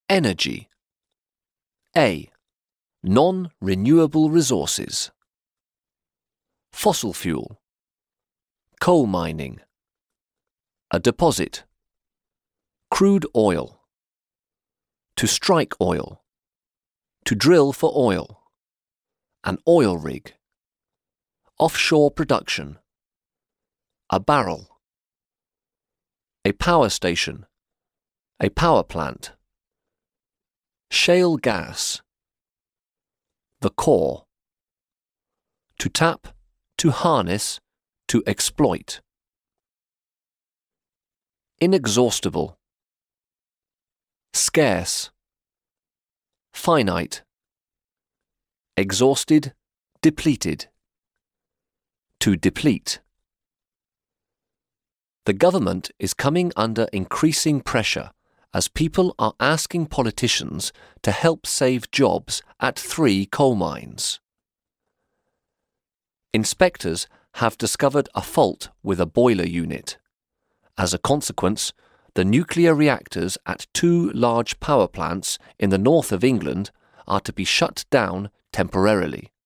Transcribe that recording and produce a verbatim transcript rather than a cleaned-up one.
Energy. A. Non-renewable resources. Fossil fuel. Coal mining. A deposit. Crude oil. To strike oil. To drill for oil. An oil rig. Offshore production. A barrel. A power station. A power plant. Shale gas. The core. To tap, to harness, to exploit. Inexhaustible. Scarce. Finite. Exhausted, depleted. To deplete. The government is coming under increasing pressure as people are asking politicians to help save jobs at three coal mines. Inspectors have discovered a fault with a boiler unit. As a consequence, the nuclear reactors at two large power plants in the north of England are to be shut down temporarily.